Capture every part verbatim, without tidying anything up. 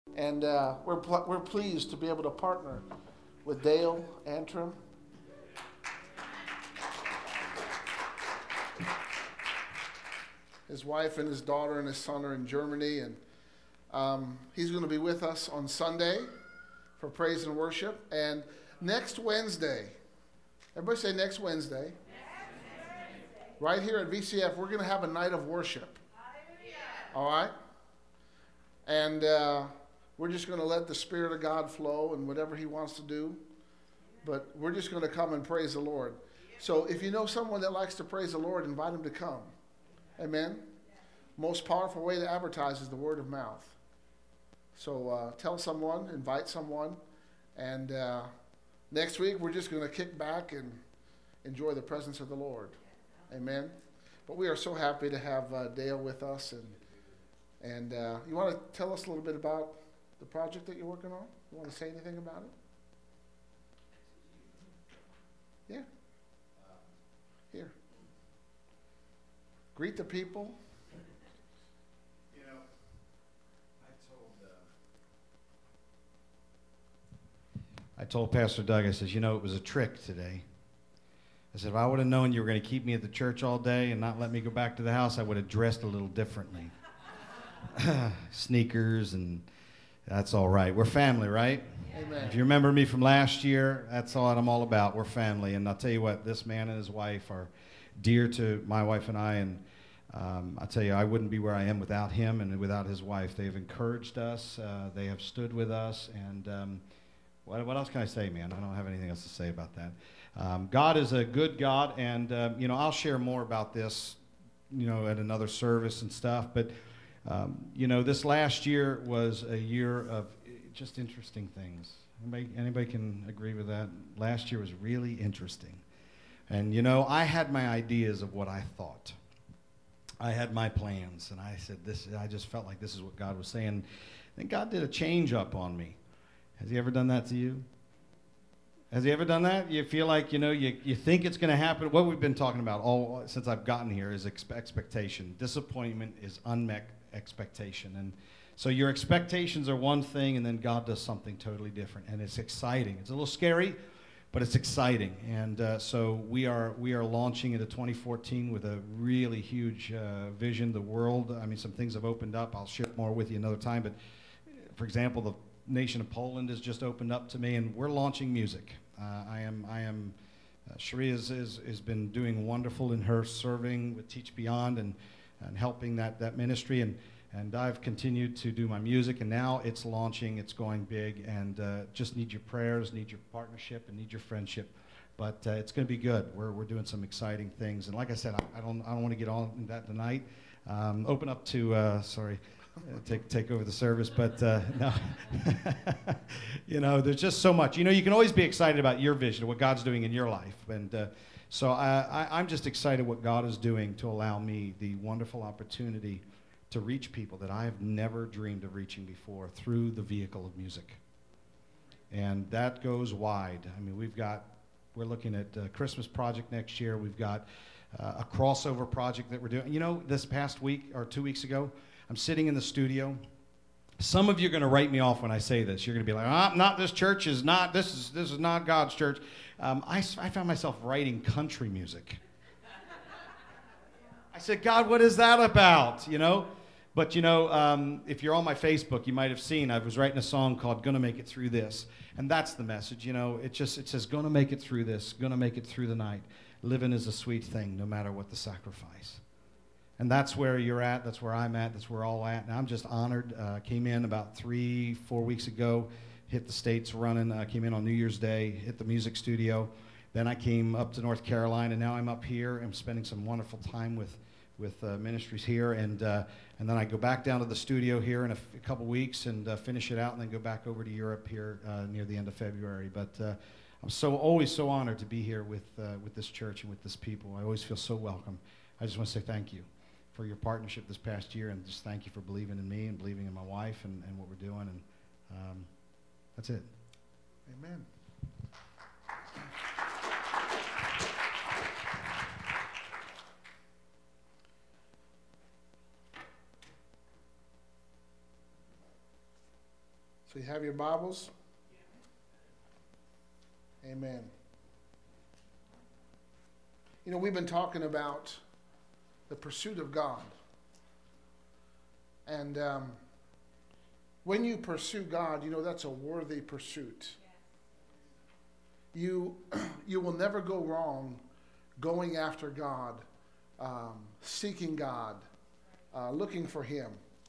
And uh, we're, pl- we're pleased to be able to partner with Dale Antrim. His wife and his daughter and his son are in Germany, and um, he's going to be with us on Sunday for praise and worship. And next Wednesday, everybody say next Wednesday, right here at V C F, we're going to have a night of worship. All right? And uh, we're just going to let the Spirit of God flow and whatever he wants to do. But we're just going to come and praise the Lord. So if you know someone that likes to praise the Lord, invite them to come. Amen? Most powerful way to advertise is the word of mouth. So uh, tell someone, invite someone. And uh, next week, we're just going to kick back and enjoy the presence of the Lord. Amen? But we are so happy to have uh, Dale with us. And And uh, you want to tell us a little bit about the project that you're working on? You want to say anything about it? Yeah. Here. Greet the people. You know, I told uh, I told Pastor Doug, I says, you know, it was a trick today. I said, if I would have known you were going to keep me at the church all day and not let me go back to the house, I would have dressed a little differently. Sneakers, and that's all right. We're family, right? Amen. If you remember me from last year, that's all I'm all about. We're family. And I'll tell you what, this man and his wife are dear to my wife and I. And um, I'll tell you, I wouldn't be where I am without him and without his wife. They've encouraged us. Uh, they have stood with us. And um, what, what else can I say, man? I don't have anything else to say about that. Um, God is a good God. And, uh, you know, I'll share more about this, you know, at another service and stuff. But Um, you know, this last year was a year of just interesting things. Anybody, anybody can agree with that? Last year was really interesting. And, you know, I had my ideas of what I thought. I had my plans, and I said this, I just felt like this is what God was saying. And God did a change up on me. Has he ever done that to you? Has he ever done that? You feel like, you know, you, you think it's going to happen. What we've been talking about all since I've gotten here is expe- expectation. Disappointment is unmet expectation. And so your expectations are one thing, and then God does something totally different, and it's exciting. It's a little scary, but it's exciting. And uh, so we are we are launching into twenty fourteen with a really huge uh, vision. The world, I mean, some things have opened up. I'll share more with you another time. But for example, the nation of Poland has just opened up to me, and we're launching music. Uh, I am I am. Uh, Sharia has is, is been doing wonderful in her serving with Teach Beyond and. and helping that, that ministry, and, and I've continued to do my music, and now it's launching, it's going big, and uh, just need your prayers, need your partnership, and need your friendship. But uh, it's going to be good. We're we're doing some exciting things, and like I said, I, I don't I don't want to get on in that tonight. Um, open up to uh, sorry, uh, take take over the service, but uh, no, you know, there's just so much. You know, you can always be excited about your vision, what God's doing in your life, and. Uh, So I, I, I'm just excited what God is doing to allow me the wonderful opportunity to reach people that I have never dreamed of reaching before through the vehicle of music. And that goes wide. I mean, we've got, we're looking at a Christmas project next year. We've got uh, a crossover project that we're doing. You know, this past week or two weeks ago, I'm sitting in the studio. Some of you are going to write me off when I say this. You're going to be like, ah, not this church is not, this is this is not God's church. Um, I, I found myself writing country music. I said, God, what is that about? You know? But, you know, um, if you're on my Facebook, you might have seen I was writing a song called Gonna Make It Through This. And that's the message, you know. It just, it says, gonna make it through this, gonna make it through the night. Living is a sweet thing, no matter what the sacrifice. And that's where you're at. That's where I'm at. That's where we're all at. And I'm just honored. Uh, came in about three, four weeks ago, hit the States running. Uh, came in on New Year's Day, hit the music studio. Then I came up to North Carolina. Now I'm up here. I'm spending some wonderful time with with uh, ministries here. And uh, and then I go back down to the studio here in a, f- a couple weeks and uh, finish it out, and then go back over to Europe here uh, near the end of February. But uh, I'm so always so honored to be here with uh, with this church and with this people. I always feel so welcome. I just want to say thank you for your partnership this past year, and just thank you for believing in me and believing in my wife and, and what we're doing, and um, that's it. Amen. So you have your Bibles? Amen. You know, we've been talking about the pursuit of God. And um, when you pursue God, you know, that's a worthy pursuit. You, you will never go wrong going after God, um, seeking God, uh, looking for Him.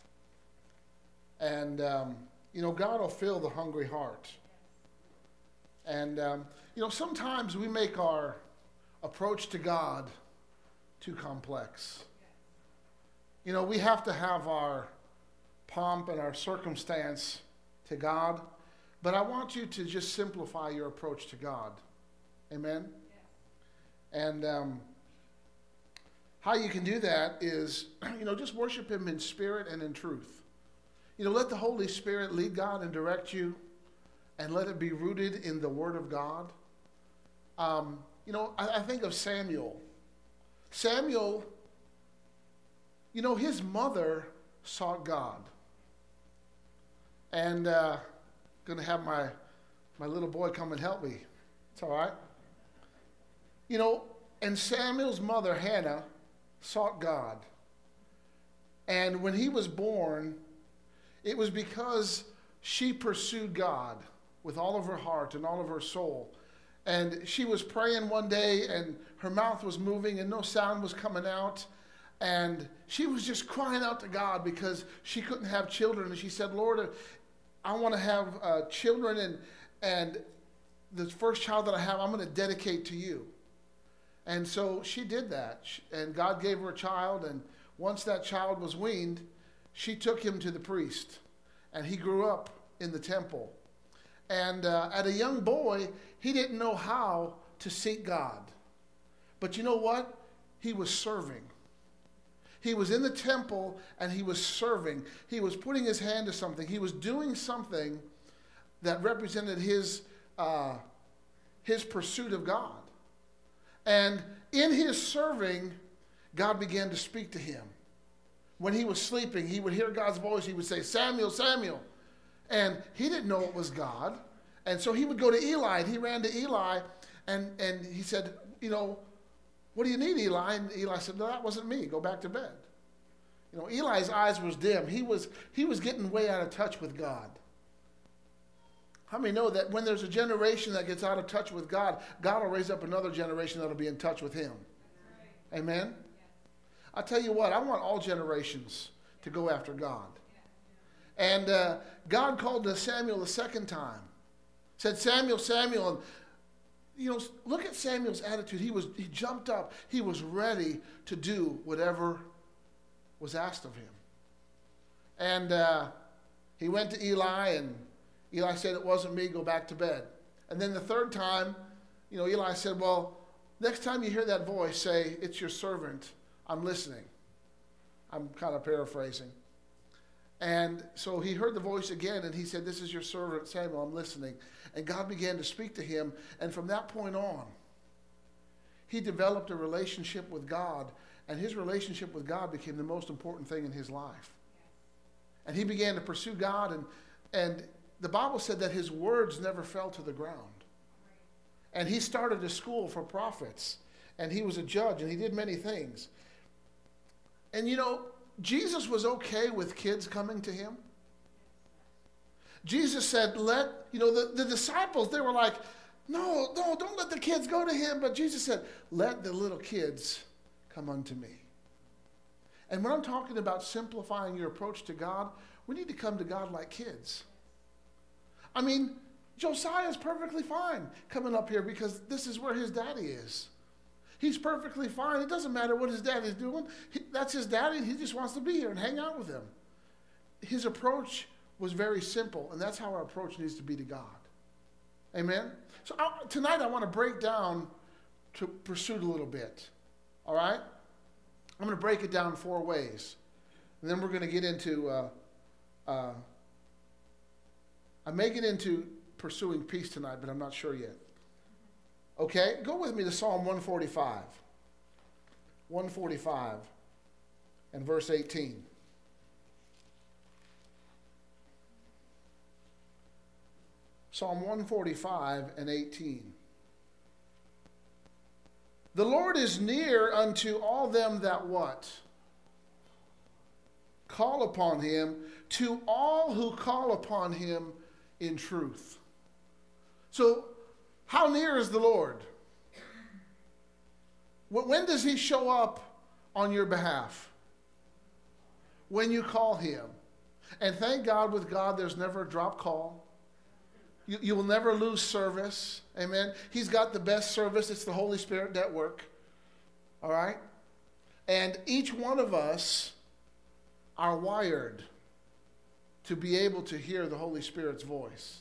And, um, you know, God will fill the hungry heart. And, um, you know, sometimes we make our approach to God too complex. You know, we have to have our pomp and our circumstance to God, but I want you to just simplify your approach to God. Amen? Yes. And um, how you can do that is, you know, just worship Him in spirit and in truth. You know, let the Holy Spirit lead God and direct you, and let it be rooted in the Word of God. Um, you know, I, I think of Samuel. Samuel, you know, his mother sought God. And uh, going to have my, my little boy come and help me. It's all right. You know, and Samuel's mother, Hannah, sought God. And when he was born, it was because she pursued God with all of her heart and all of her soul. And she was praying one day, and her mouth was moving, and no sound was coming out. And she was just crying out to God because she couldn't have children. And she said, Lord, I want to have uh, children, and, and the first child that I have, I'm going to dedicate to you. And so she did that. And God gave her a child, and once that child was weaned, she took him to the priest, and he grew up in the temple. And uh, at a young boy, he didn't know how to seek God. But you know what? He was serving. He was in the temple, and he was serving. He was putting his hand to something. He was doing something that represented his, uh, his pursuit of God. And in his serving, God began to speak to him. When he was sleeping, he would hear God's voice. He would say, Samuel, Samuel. And he didn't know it was God. And so he would go to Eli, and he ran to Eli, and, and he said, you know, what do you need, Eli? And Eli said, no, that wasn't me. Go back to bed. You know, Eli's eyes was dim. He was, he was getting way out of touch with God. How many know that when there's a generation that gets out of touch with God, God will raise up another generation that will be in touch with Him? Right. Amen? I tell you what, I want all generations to go after God. And uh, God called to Samuel the second time. Said, Samuel, Samuel. And, you know, look at Samuel's attitude. He was, he jumped up. He was ready to do whatever was asked of him. And uh, he went to Eli, and Eli said, it wasn't me, go back to bed. And then the third time, you know, Eli said, well, next time you hear that voice, say, it's your servant. I'm listening. I'm kind of paraphrasing. And so he heard the voice again, and he said, this is your servant Samuel, I'm listening. And God began to speak to him. And from that point on, he developed a relationship with God, and his relationship with God became the most important thing in his life. And he began to pursue God, and, and the Bible said that his words never fell to the ground. And he started a school for prophets, and he was a judge, and he did many things. And you know, Jesus was okay with kids coming to him. Jesus said, let, you know, the, the disciples, they were like, no, no, don't let the kids go to him. But Jesus said, let the little kids come unto me. And when I'm talking about simplifying your approach to God, we need to come to God like kids. I mean, Josiah is perfectly fine coming up here because this is where his daddy is. He's perfectly fine. It doesn't matter what his daddy's doing. He, that's his daddy, and he just wants to be here and hang out with him. His approach was very simple, and that's how our approach needs to be to God. Amen? So I, tonight I want to break down to pursuit a little bit. All right? I'm going to break it down four ways. And then we're going to get into, uh, uh, I may get into pursuing peace tonight, but I'm not sure yet. Okay, go with me to Psalm one forty-five. one forty-five and verse eighteen. Psalm one forty-five and eighteen. The Lord is near unto all them that what? Call upon him, to all who call upon him in truth. So, how near is the Lord? When does he show up on your behalf? When you call him. And thank God, with God, there's never a drop call. You, you will never lose service. Amen. He's got the best service. It's the Holy Spirit network. All right? And each one of us are wired to be able to hear the Holy Spirit's voice.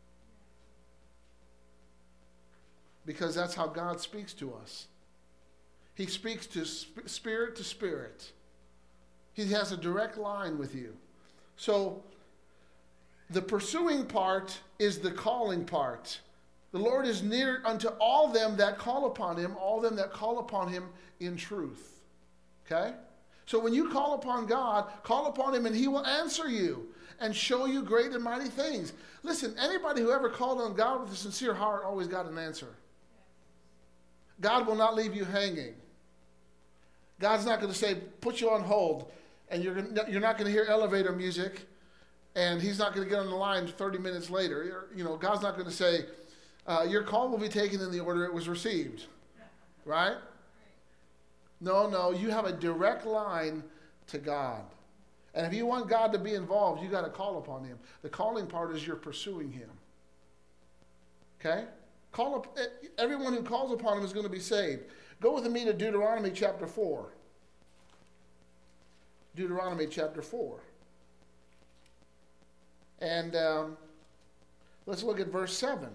Because that's how God speaks to us. He speaks to sp- spirit to spirit. He has a direct line with you. So, the pursuing part is the calling part. The Lord is near unto all them that call upon him, all them that call upon him in truth. Okay? So when you call upon God, call upon him and he will answer you and show you great and mighty things. Listen, anybody who ever called on God with a sincere heart always got an answer. God will not leave you hanging. God's not going to say, put you on hold, and you're, you're not going to hear elevator music, and he's not going to get on the line thirty minutes later. You're, you know, God's not going to say, uh, your call will be taken in the order it was received. Right? No, no, you have a direct line to God. And if you want God to be involved, you got to call upon him. The calling part is you're pursuing him. Okay? Call up, everyone who calls upon him is going to be saved. Go with me to Deuteronomy chapter four. Deuteronomy chapter four. And um, let's look at verse seven.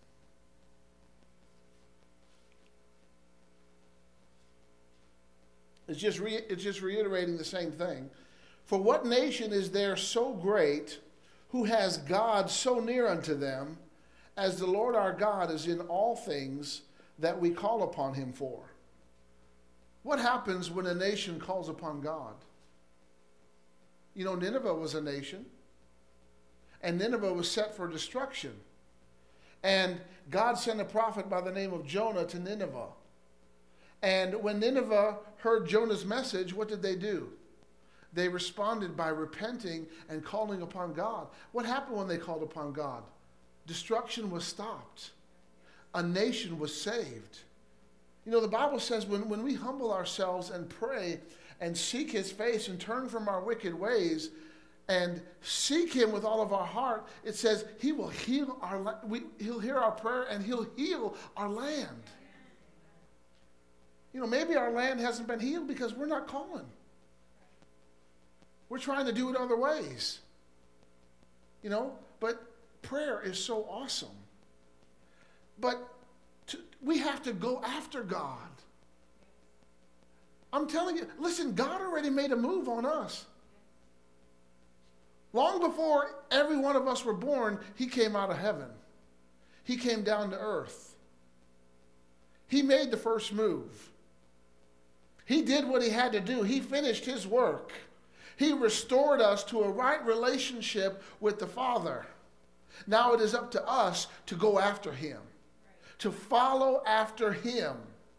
It's just, re- it's just reiterating the same thing. For what nation is there so great, who has God so near unto them, as the Lord our God is in all things that we call upon him for? What happens when a nation calls upon God? You know, Nineveh was a nation, and Nineveh was set for destruction. And God sent a prophet by the name of Jonah to Nineveh. And when Nineveh heard Jonah's message, what did they do? They responded by repenting and calling upon God. What happened when they called upon God? Destruction was stopped. A nation was saved. You know, the Bible says when, when we humble ourselves and pray and seek his face and turn from our wicked ways and seek him with all of our heart, it says he will heal our we, he'll hear our prayer and he'll heal our land. You know, maybe our land hasn't been healed because we're not calling. We're trying to do it other ways. You know, but prayer is so awesome. But to, we have to go after God. I'm telling you, listen, God already made a move on us. Long before every one of us were born, he came out of heaven. He came down to earth. He made the first move. He did what he had to do. He finished his work. He restored us to a right relationship with the Father. Now it is up to us to go after him, to follow after him.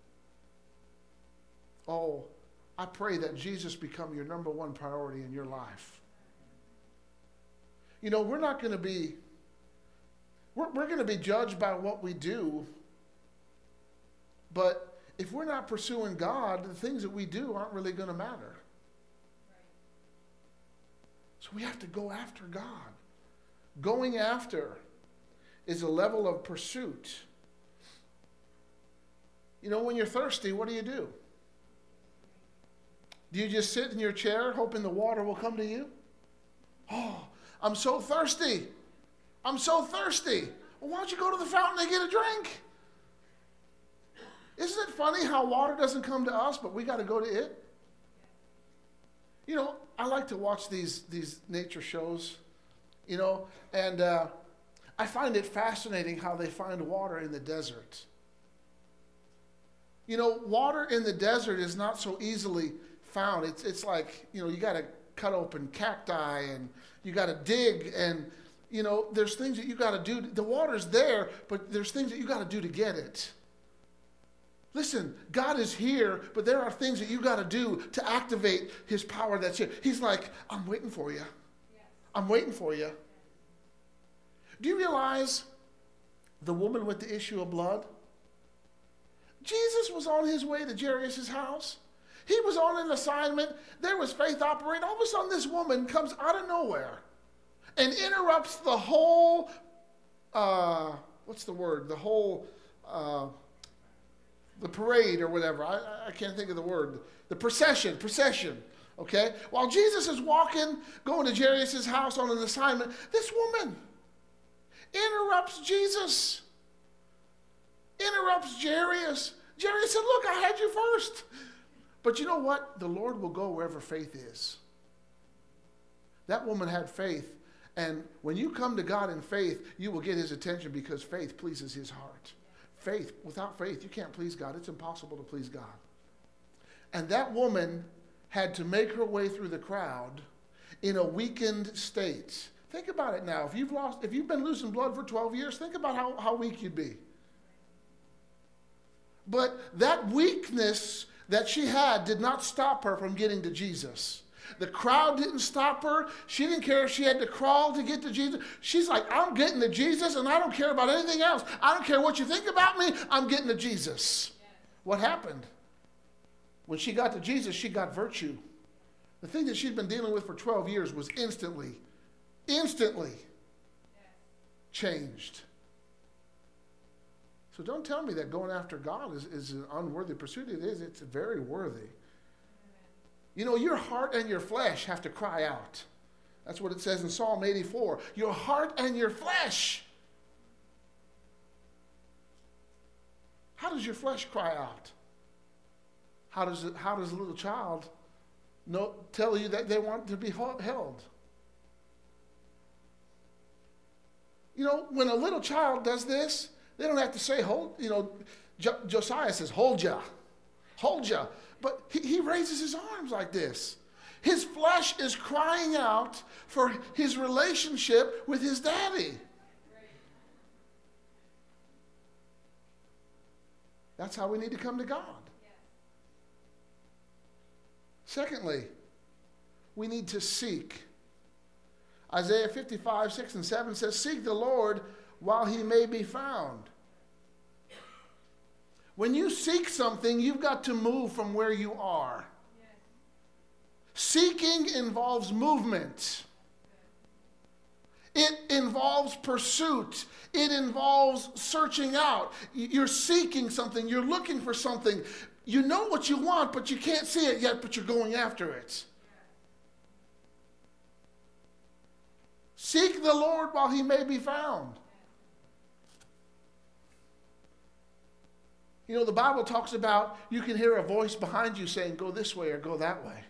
Oh, I pray that Jesus become your number one priority in your life. You know, we're not going to be, we're, we're going to be judged by what we do, but if we're not pursuing God, the things that we do aren't really going to matter. So we have to go after God. Going after is a level of pursuit. You know, when you're thirsty, what do you do? Do you just sit in your chair hoping the water will come to you? Oh, I'm so thirsty. I'm so thirsty. Well, why don't you go to the fountain and get a drink? Isn't it funny how water doesn't come to us, but we got to go to it? You know, I like to watch these, these nature shows, you know, and uh, I find it fascinating how they find water in the desert. You know, water in the desert is not so easily found. It's, it's like, you know, you got to cut open cacti and you got to dig, and you know, there's things that you got to do. The water's there, but there's things that you got to do to get it. Listen, God is here, but there are things that you got to do to activate his power that's here. He's like, I'm waiting for you. Yes. I'm waiting for you. Yes. Do you realize the woman with the issue of blood? Jesus was on his way to Jairus' house. He was on an assignment. There was faith operating. All of a sudden, this woman comes out of nowhere and interrupts the whole, uh, what's the word? The whole, uh, the parade or whatever. I, I can't think of the word. The procession, procession, okay? While Jesus is walking, going to Jairus' house on an assignment, this woman interrupts Jesus. Interrupts Jairus. Jairus said, look, I had you first. But you know what? The Lord will go wherever faith is. That woman had faith. And when you come to God in faith, you will get his attention because faith pleases his heart. Faith, without faith, you can't please God. It's impossible to please God. And that woman had to make her way through the crowd in a weakened state. Think about it now. If you've lost, if you've been losing blood for twelve years, think about how, how weak you'd be. But that weakness that she had did not stop her from getting to Jesus. The crowd didn't stop her. She didn't care if she had to crawl to get to Jesus. She's like, I'm getting to Jesus, and I don't care about anything else. I don't care what you think about me. I'm getting to Jesus. Yes. What happened? When she got to Jesus, she got virtue. The thing that she'd been dealing with for twelve years was instantly, instantly yes. changed. So don't tell me that going after God is, is an unworthy pursuit. It is. It's very worthy. You know, your heart and your flesh have to cry out. That's what it says in Psalm eighty-four. Your heart and your flesh. How does your flesh cry out? How does it, how does a little child know, tell you that they want to be held? You know, when a little child does this, they don't have to say, hold, you know, jo- Josiah says, hold ya, hold ya. But he, he raises his arms like this. His flesh is crying out for his relationship with his daddy. That's how we need to come to God. Secondly, we need to seek. Isaiah fifty-five, six and seven says, seek the Lord while he may be found. When you seek something, you've got to move from where you are. Yes. Seeking involves movement. It involves pursuit. It involves searching out. You're seeking something. You're looking for something. You know what you want, but you can't see it yet, but you're going after it. Seek the Lord while he may be found. You know, the Bible talks about you can hear a voice behind you saying, go this way or go that way.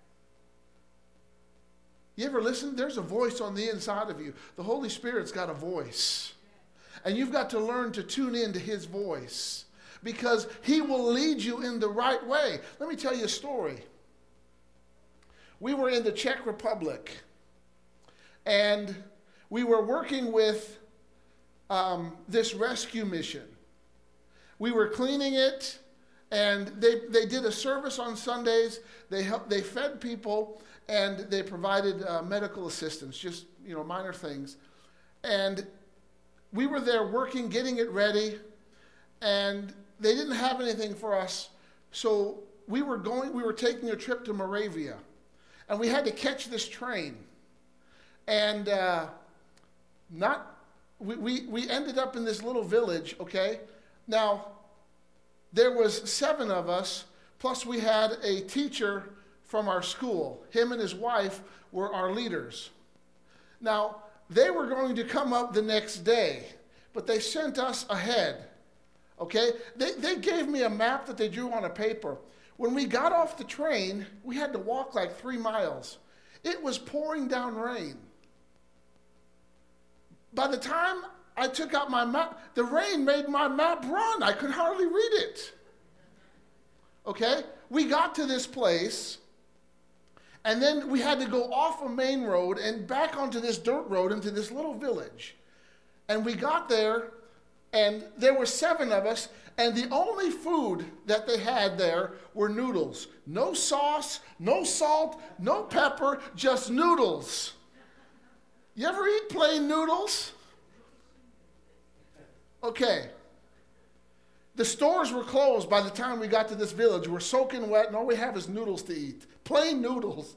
You ever listen? There's a voice on the inside of you. The Holy Spirit's got a voice. And you've got to learn to tune in to his voice because he will lead you in the right way. Let me tell you a story. We were in the Czech Republic, and we were working with um, this rescue mission. We were cleaning it, and they, they did a service on Sundays. They helped, they fed people, and they provided uh, medical assistance, just, you know, minor things. And we were there working, getting it ready, and they didn't have anything for us. So we were going, we were taking a trip to Moravia, and we had to catch this train. And uh, not, we, we, we ended up in this little village, okay? Now, there was seven of us, plus we had a teacher from our school. Him and his wife were our leaders. Now, they were going to come up the next day, but they sent us ahead, okay? They, they gave me a map that they drew on a paper. When we got off the train, we had to walk like three miles. It was pouring down rain. By the time I took out my map, the rain made my map run. I could hardly read it. Okay? We got to this place, And then we had to go off a main road and back onto this dirt road into this little village. And we got there, and there were seven of us, and the only food that they had there were noodles. No sauce, no salt, no pepper, just noodles. You ever eat plain noodles? Okay. The stores were closed by the time we got to this village. We're soaking wet, and all we have is noodles to eat. Plain noodles.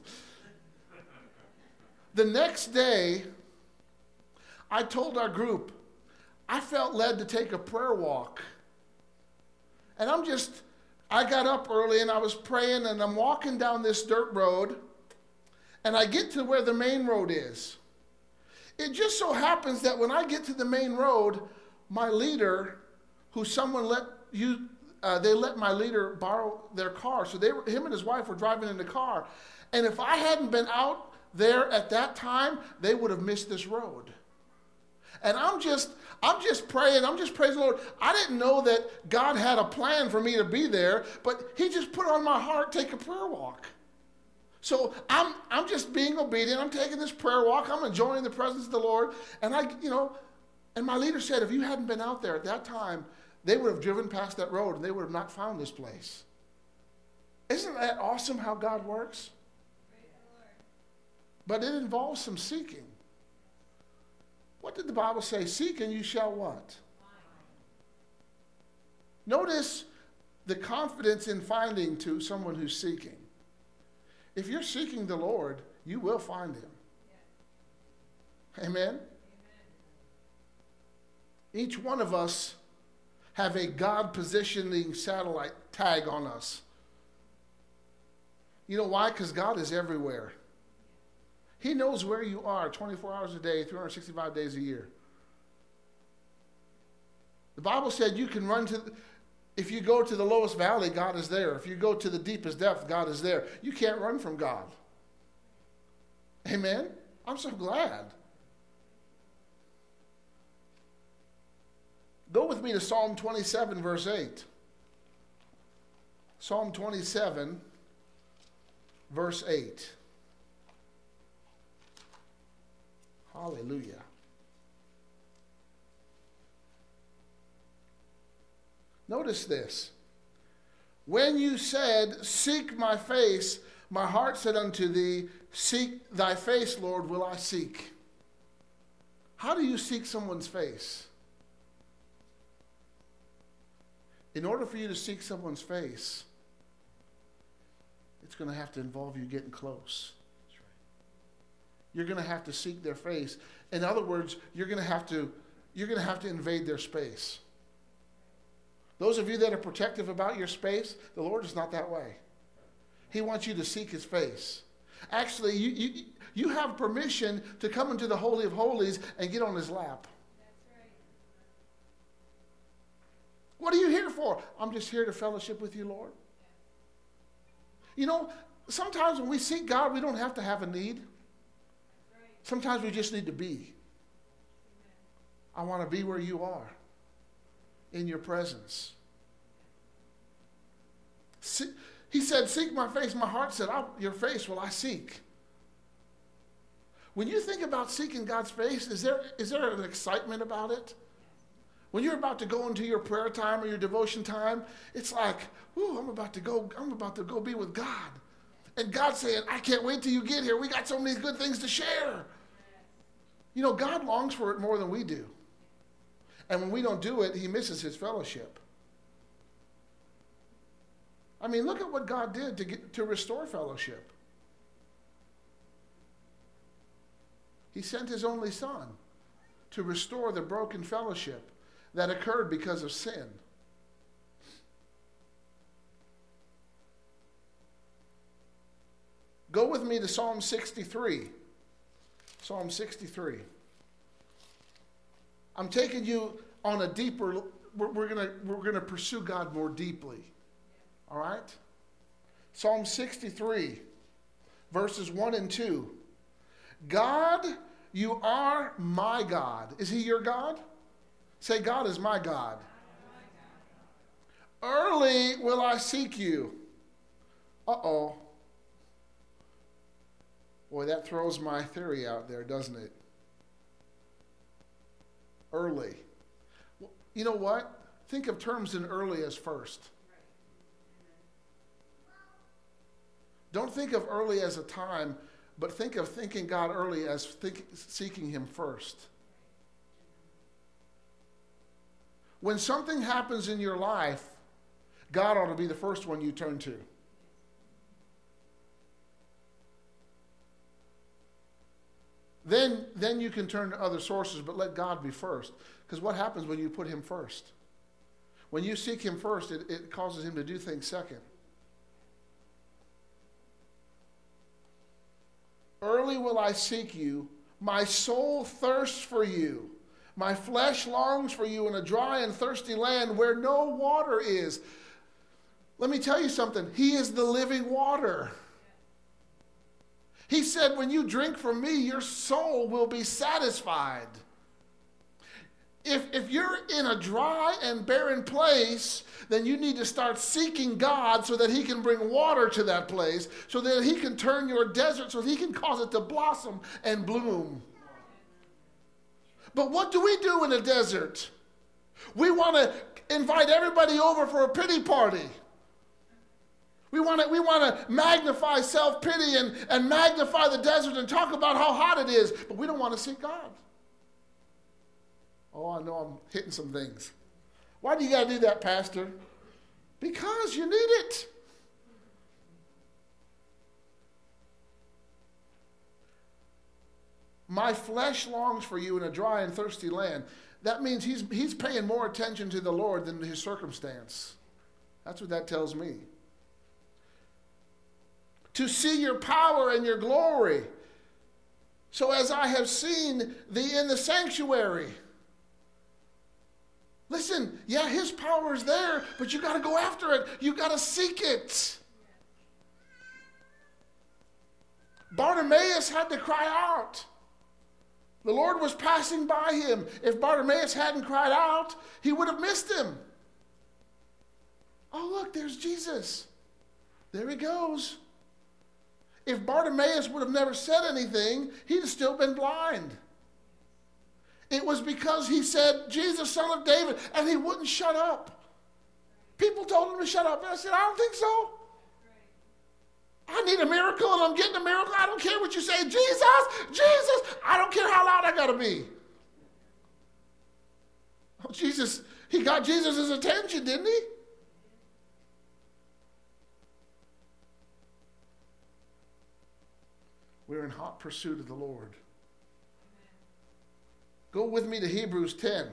The next day, I told our group, I felt led to take a prayer walk. And I'm just, I got up early and I was praying, and I'm walking down this dirt road, and I get to where the main road is. It just so happens that when I get to the main road, my leader, who someone let you, uh, they let my leader borrow their car. So they were, him and his wife were driving in the car. And if I hadn't been out there at that time, they would have missed this road. And I'm just, I'm just praying, I'm just praising the Lord. I didn't know that God had a plan for me to be there, but he just put on my heart, take a prayer walk. So I'm, I'm just being obedient. I'm taking this prayer walk. I'm enjoying the presence of the Lord. And I, you know, and my leader said, if you hadn't been out there at that time, they would have driven past that road and they would have not found this place. Isn't that awesome how God works? But it involves some seeking. What did the Bible say? Seek and you shall what? Notice the confidence in finding to someone who's seeking. If you're seeking the Lord, you will find him. Amen? Amen? Each one of us have a God positioning satellite tag on us. You know why? Because God is everywhere. He knows where you are twenty-four hours a day, three hundred sixty-five days a year. The Bible said you can run to, the, if you go to the lowest valley, God is there. If you go to the deepest depth, God is there. You can't run from God. Amen? I'm so glad. Go with me to Psalm twenty-seven, verse eight. Psalm twenty-seven, verse eight. Hallelujah. Notice this. When you said, seek my face, my heart said unto thee, seek thy face, Lord, will I seek. How do you seek someone's face? In order for you to seek someone's face, it's going to have to involve you getting close. You're going to have to seek their face. In other words, you're going to have to, you're going to have to invade their space. Those of you that are protective about your space, the Lord is not that way. He wants you to seek his face. Actually, you, you, you have permission to come into the Holy of Holies and get on his lap. That's right. What are you here for? I'm just here to fellowship with you, Lord. You know, sometimes when we seek God, we don't have to have a need. Sometimes we just need to be. I want to be where you are, in your presence. See, he said, seek my face. My heart said, your face will I seek. When you think about seeking God's face, is there, is there an excitement about it? When you're about to go into your prayer time or your devotion time, it's like, ooh, I'm about to go, I'm about to go be with God. And God's saying, I can't wait till you get here. We got so many good things to share. You know, God longs for it more than we do. And when we don't do it, he misses his fellowship. I mean, look at what God did to get, to restore fellowship. He sent his only son to restore the broken fellowship that occurred because of sin. Go with me to Psalm sixty-three. Psalm sixty-three. I'm taking you on a deeper, we're, we're going we're gonna pursue God more deeply. All right? Psalm sixty-three, verses one and two. God, you are my God. Is he your God? Say, God is my God. Early will I seek you. Uh-oh. Boy, that throws my theory out there, doesn't it? Early. Well, you know what? Think of terms in early as first. Don't think of early as a time, but think of thinking God early as think, seeking Him first. When something happens in your life, God ought to be the first one you turn to. Then, then you can turn to other sources, but let God be first. Because what happens when you put Him first? When you seek Him first, it, it causes Him to do things second. Early will I seek you. My soul thirsts for you. My flesh longs for you in a dry and thirsty land where no water is. Let me tell you something. He is the living water. He said, when you drink from me, your soul will be satisfied. If, if you're in a dry and barren place, then you need to start seeking God so that He can bring water to that place, so that He can turn your desert, so that He can cause it to blossom and bloom. But what do we do in a desert? We want to invite everybody over for a pity party. We want to we want to magnify self-pity and, and magnify the desert and talk about how hot it is, but we don't want to seek God. Oh, I know I'm hitting some things. Why do you got to do that, Pastor? Because you need it. My flesh longs for you in a dry and thirsty land. That means he's, he's paying more attention to the Lord than his circumstance. That's what that tells me. To see your power and your glory. So as I have seen thee in the sanctuary. Listen, yeah, his power is there, but you got to go after it. You got to seek it. Bartimaeus had to cry out. The Lord was passing by him. If Bartimaeus hadn't cried out, he would have missed him. Oh, look, there's Jesus. There he goes. If Bartimaeus would have never said anything, he'd have still been blind. It was because he said, Jesus, son of David, and he wouldn't shut up. People told him to shut up, and I said, I don't think so. I need a miracle, and I'm getting a miracle. I don't care what you say. Jesus, Jesus, I don't care how loud I got to be. Oh, Jesus, he got Jesus' attention, didn't he? We're in hot pursuit of the Lord. Go with me to Hebrews ten.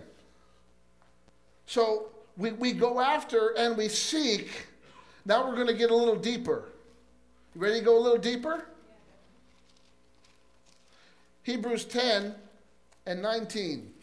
So we, we go after and we seek. Now we're going to get a little deeper. You ready to go a little deeper? Hebrews ten and nineteen.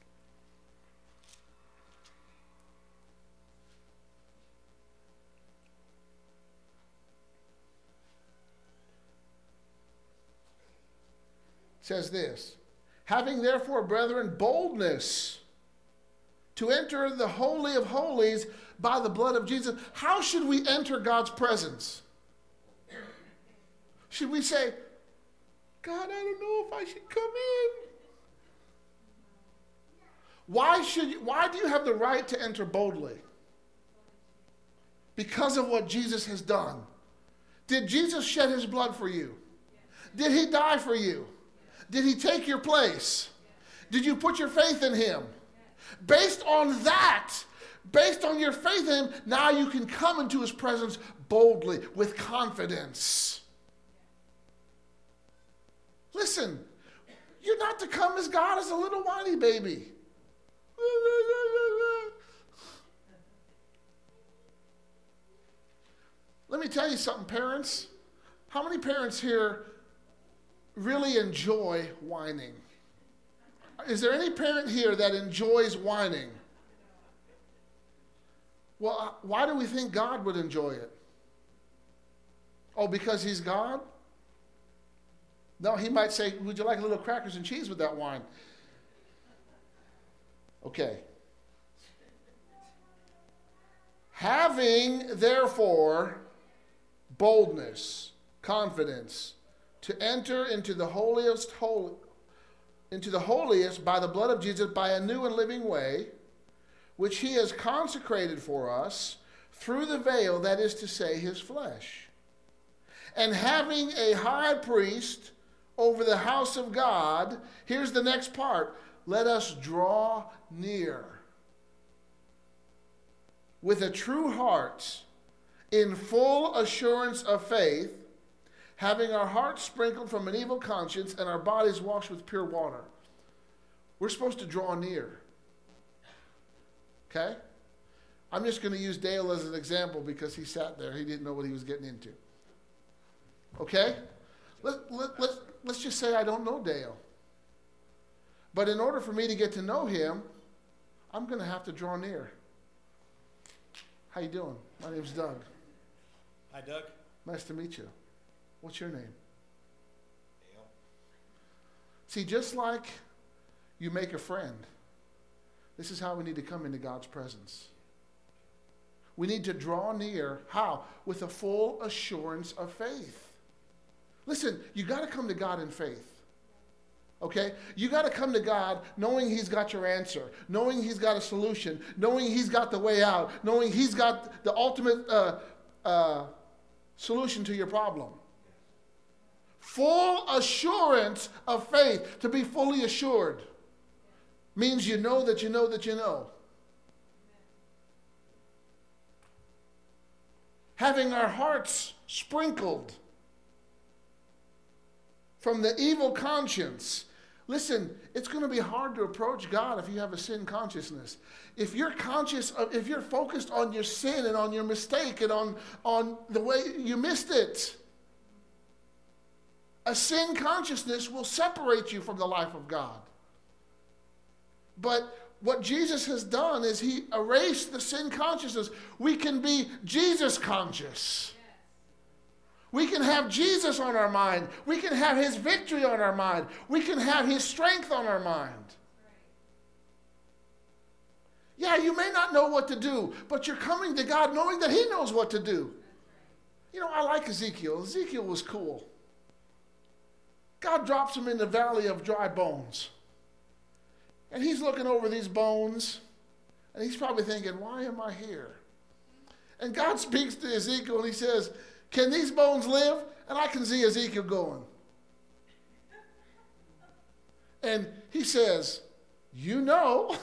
Says this, having therefore, brethren, boldness to enter the Holy of Holies by the blood of Jesus. How should we enter God's presence? Should we say, God, I don't know if I should come in? Why should you, why do you have the right to enter boldly? Because of what Jesus has done. Did Jesus shed his blood for you? Did he die for you? Did he take your place? Did you put your faith in him? Based on that, based on your faith in him, now you can come into his presence boldly, with confidence. Listen, you're not to come as God as a little whiny baby. Let me tell you something, parents. How many parents here really enjoy whining? Is there any parent here that enjoys whining? Well, why do we think God would enjoy it? Oh, because he's God? No, he might say, would you like little crackers and cheese with that wine? Okay. Having, therefore, boldness, confidence, to enter into the holiest holy, into the holiest by the blood of Jesus, by a new and living way, which he has consecrated for us through the veil, that is to say, his flesh. And having a high priest over the house of God, here's the next part, let us draw near with a true heart, in full assurance of faith, having our hearts sprinkled from an evil conscience and our bodies washed with pure water. We're supposed to draw near. Okay? I'm just going to use Dale as an example because he sat there. He didn't know what he was getting into. Okay? Let, let, let, let's just say I don't know Dale. But in order for me to get to know him, I'm going to have to draw near. How you doing? My name's Doug. Hi, Doug. Nice to meet you. What's your name? Dale. See, just like you make a friend, this is how we need to come into God's presence. We need to draw near. How? With a full assurance of faith. Listen, you got to come to God in faith. Okay? You got to come to God knowing he's got your answer, knowing he's got a solution, knowing he's got the way out, knowing he's got the ultimate uh, uh, solution to your problem. Full assurance of faith, to be fully assured, means you know that you know that you know. Having our hearts sprinkled from the evil conscience. Listen, it's going to be hard to approach God if you have a sin consciousness. If you're conscious of, if you're focused on your sin and on your mistake and on, on the way you missed it, a sin consciousness will separate you from the life of God. But what Jesus has done is he erased the sin consciousness. We can be Jesus conscious. We can have Jesus on our mind. We can have his victory on our mind. We can have his strength on our mind. Yeah, you may not know what to do, but you're coming to God knowing that he knows what to do. You know, I like Ezekiel. Ezekiel was cool. God drops him in the valley of dry bones. And he's looking over these bones, and he's probably thinking, why am I here? And God speaks to Ezekiel, and he says, can these bones live? And I can see Ezekiel going. And he says, you know.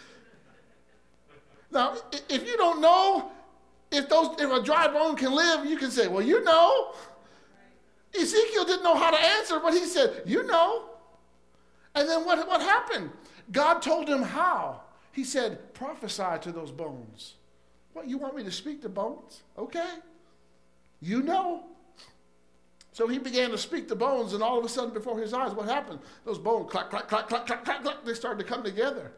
Now, if you don't know if those if a dry bone can live, you can say, well, you know. Ezekiel didn't know how to answer, but he said, you know. And then what, what happened? God told him how. He said, prophesy to those bones. What, you want me to speak to bones? Okay. You know. So he began to speak to bones, and all of a sudden before his eyes, what happened? Those bones, clack, clack, clack, clack, clack, clack, clack, they started to come together.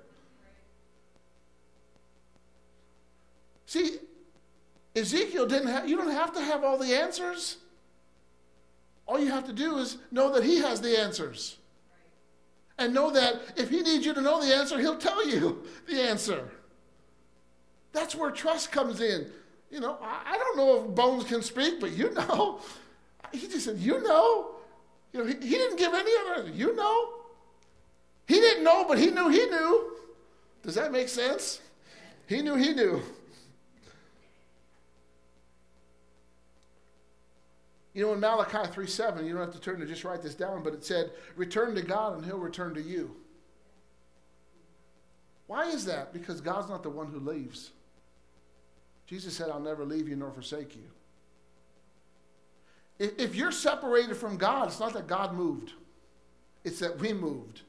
See, Ezekiel didn't have, you don't have to have all the answers. All you have to do is know that he has the answers. And know that if he needs you to know the answer, he'll tell you the answer. That's where trust comes in. You know, I, I don't know if bones can speak, but you know. He just said, you know. You know, he, he didn't give any other, you know. He didn't know, but he knew he knew. Does that make sense? He knew he knew. You know, in Malachi three seven, you don't have to turn to just write this down, but it said, return to God and he'll return to you. Why is that? Because God's not the one who leaves. Jesus said, I'll never leave you nor forsake you. If, if you're separated from God, it's not that God moved. It's that we moved.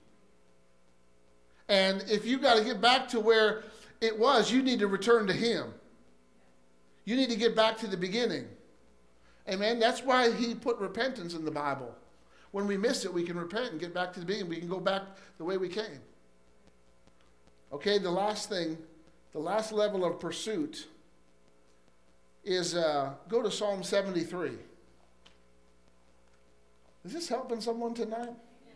And if you've got to get back to where it was, you need to return to him. You need to get back to the beginning. Amen. That's why he put repentance in the Bible. When we miss it, we can repent and get back to the beginning. We can go back the way we came. Okay, the last thing, the last level of pursuit is uh, go to Psalm seventy-three. Is this helping someone tonight?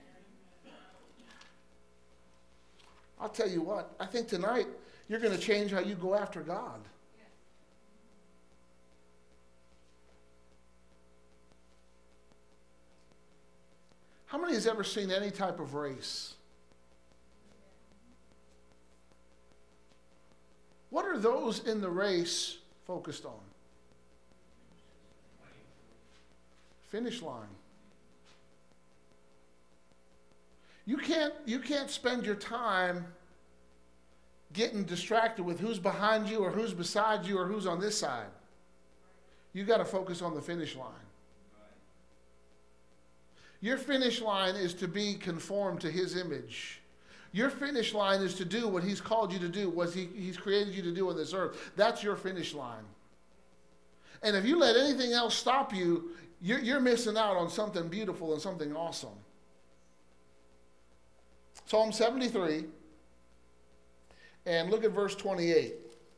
I'll tell you what, I think tonight you're going to change how you go after God. How many has ever seen any type of race? What are those in the race focused on? Finish line. You can't, you can't spend your time getting distracted with who's behind you or who's beside you or who's on this side. You got to focus on the finish line. Your finish line is to be conformed to his image. Your finish line is to do what he's called you to do, what he, he's created you to do on this earth. That's your finish line. And if you let anything else stop you, you're, you're missing out on something beautiful and something awesome. Psalm seventy-three, and look at verse twenty-eight.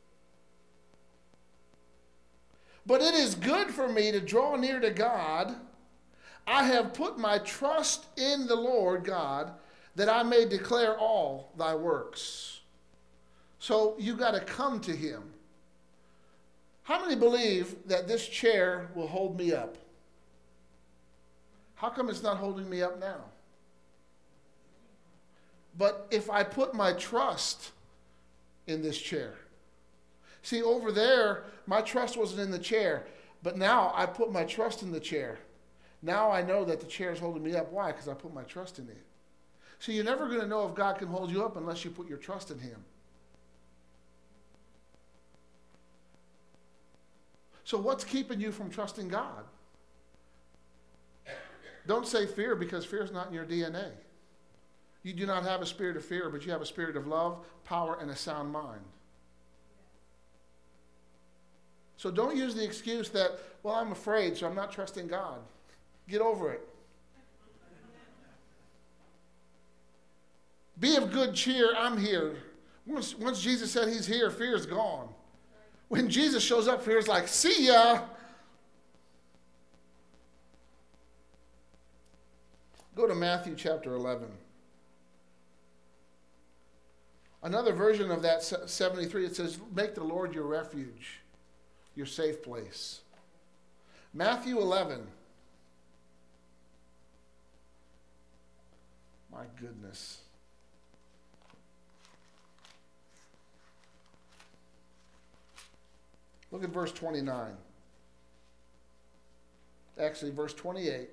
But it is good for me to draw near to God. I have put my trust in the Lord God, that I may declare all thy works. So you got to come to him. How many believe that this chair will hold me up? How come it's not holding me up now? But if I put my trust in this chair. See, over there, my trust wasn't in the chair. But now I put my trust in the chair. Now I know that the chair is holding me up. Why? Because I put my trust in it. So you're never going to know if God can hold you up unless you put your trust in him. So what's keeping you from trusting God? Don't say fear, because fear is not in your D N A. You do not have a spirit of fear, but you have a spirit of love, power, and a sound mind. So don't use the excuse that, well, I'm afraid, so I'm not trusting God. Get over it. Be of good cheer, I'm here. Once, once Jesus said he's here, fear's gone. When Jesus shows up, fear's like, see ya. Go to Matthew chapter eleven. Another version of that seventy-three, it says, make the Lord your refuge, your safe place. Matthew eleven. My goodness. Look at verse twenty-nine. Actually, verse twenty-eight.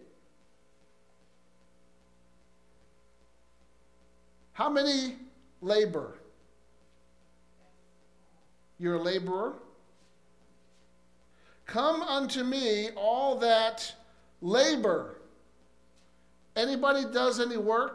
How many labor? You're a laborer? Come unto me, all that labor. Anybody does any work?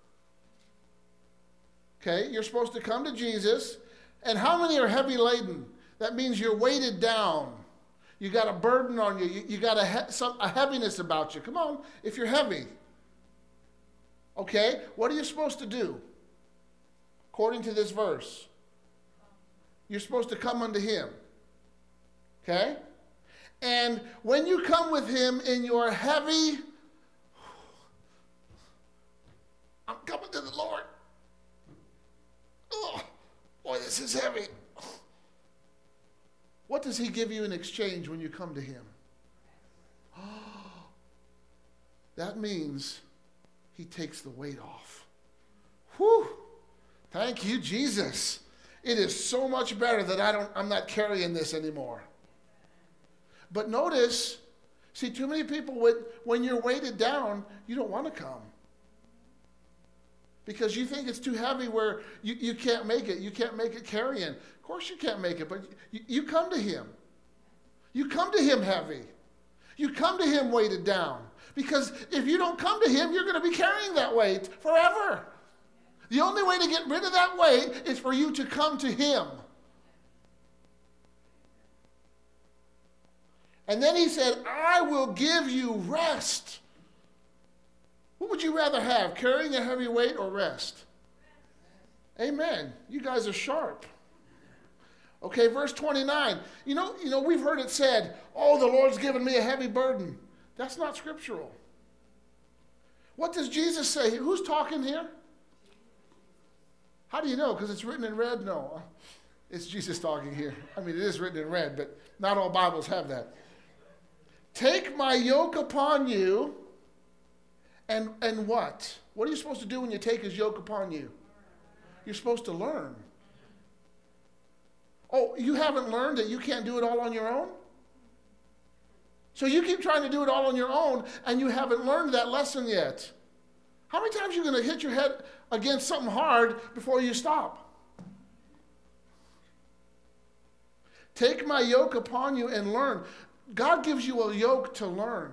Okay, you're supposed to come to Jesus. And how many are heavy laden? That means you're weighted down. You got a burden on you. You, you got a, he- some, a heaviness about you. Come on, if you're heavy. Okay, what are you supposed to do? According to this verse, you're supposed to come unto him. Okay? And when you come with him in your heavy, I'm coming to the Lord. Oh, boy, this is heavy. What does he give you in exchange when you come to him? That means he takes the weight off. Whew. Thank you, Jesus. It is so much better that I don't, I'm not carrying this anymore. But notice, see, too many people, would, when you're weighted down, you don't want to come. Because you think it's too heavy where you, you can't make it. You can't make it carrying. Of course you can't make it, but you, you come to him. You come to him heavy. You come to him weighted down. Because if you don't come to him, you're going to be carrying that weight forever. The only way to get rid of that weight is for you to come to him. And then he said, I will give you rest. What would you rather have, carrying a heavy weight or rest? Amen. You guys are sharp. Okay, verse twenty-nine. You know, you know, we've heard it said, oh, the Lord's given me a heavy burden. That's not scriptural. What does Jesus say? Who's talking here? How do you know? Because it's written in red? No, it's Jesus talking here. I mean, it is written in red, but not all Bibles have that. Take my yoke upon you And, and what? What are you supposed to do when you take his yoke upon you? You're supposed to learn. Oh, you haven't learned that you can't do it all on your own? So you keep trying to do it all on your own, and you haven't learned that lesson yet. How many times are you going to hit your head against something hard before you stop? Take my yoke upon you and learn. God gives you a yoke to learn.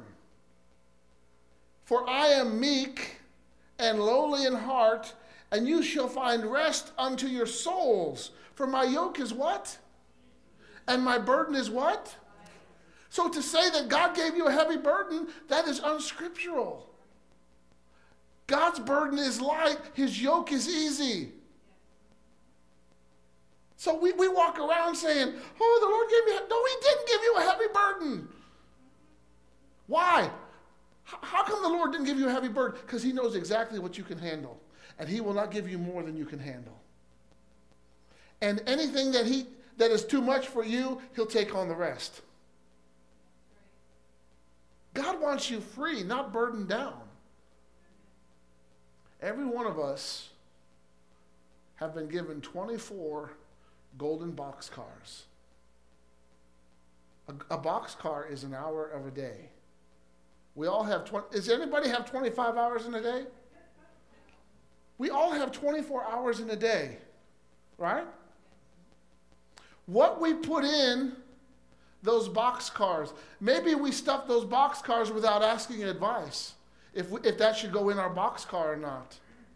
For I am meek and lowly in heart, and you shall find rest unto your souls. For my yoke is what? And my burden is what? So to say that God gave you a heavy burden, that is unscriptural. God's burden is light. His yoke is easy. So we, we walk around saying, oh, the Lord gave me, no, he didn't give you a heavy burden. Why? H- how come the Lord didn't give you a heavy burden? Because he knows exactly what you can handle. And he will not give you more than you can handle. And anything that he that is too much for you, he'll take on the rest. God wants you free, not burdened down. Every one of us have been given twenty-four golden boxcars. A, a boxcar is an hour of a day. We all have twenty. Does anybody have twenty-five hours in a day? We all have twenty-four hours in a day, right? What we put in those boxcars, maybe we stuff those boxcars without asking advice, if we, if that should go in our boxcar or not.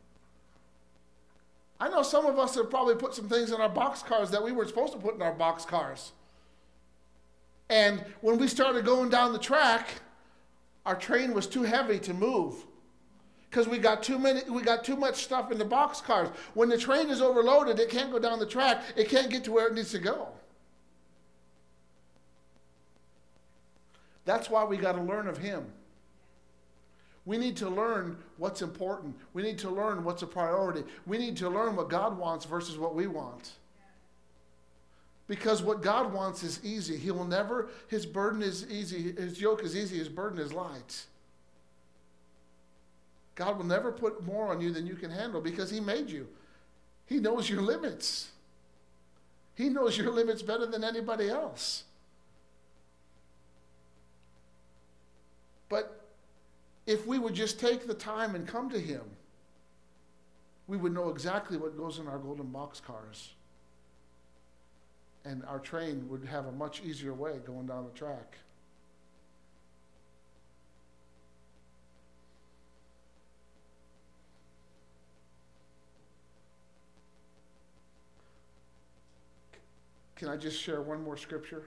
I know some of us have probably put some things in our boxcars that we were supposed to put in our boxcars. And when we started going down the track, our train was too heavy to move. Because we got too many, we got too much stuff in the boxcars. When the train is overloaded, it can't go down the track. It can't get to where it needs to go. That's why we got to learn of him. We need to learn what's important. We need to learn what's a priority. We need to learn what God wants versus what we want. Because what God wants is easy. He will never, his burden is easy, his yoke is easy, his burden is light. God will never put more on you than you can handle because he made you. He knows your limits. He knows your limits better than anybody else. But if we would just take the time and come to him, we would know exactly what goes in our golden boxcars. And our train would have a much easier way going down the track. Can I just share one more scripture?